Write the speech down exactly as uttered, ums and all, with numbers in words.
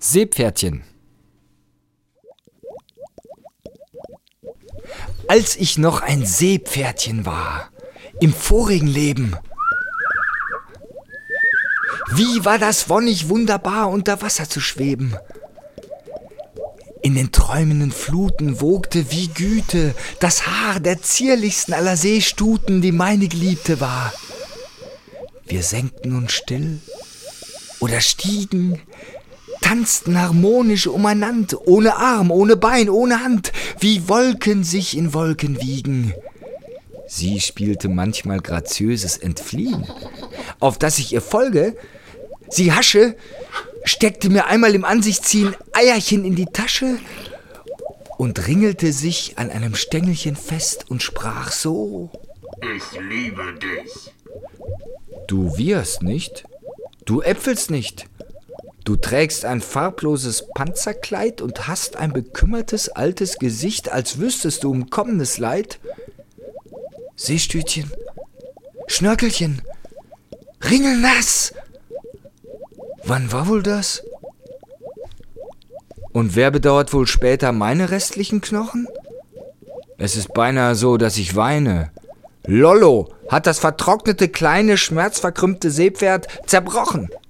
Seepferdchen. Als ich noch ein Seepferdchen war, im vorigen Leben, wie war das wonnig wunderbar, unter Wasser zu schweben. In den träumenden Fluten wogte wie Güte das Haar der zierlichsten aller Seestuten, die meine Geliebte war. Wir senkten uns still oder stiegen, tanzten harmonisch umeinander, ohne Arm, ohne Bein, ohne Hand, wie Wolken sich in Wolken wiegen. Sie spielte manchmal graziöses Entfliehen, auf das ich ihr folge. Sie hasche, steckte mir einmal im Ansichtsziehen Eierchen in die Tasche und ringelte sich an einem Stängelchen fest und sprach so: Ich liebe dich. Du wirst nicht, du äpfelst nicht. Du trägst ein farbloses Panzerkleid und hast ein bekümmertes altes Gesicht, als wüsstest du um kommendes Leid. Seestütchen, Schnörkelchen, ringelnass. Wann war wohl das? Und wer bedauert wohl später meine restlichen Knochen? Es ist beinahe so, dass ich weine. Lollo hat das vertrocknete, kleine, schmerzverkrümmte Seepferd zerbrochen.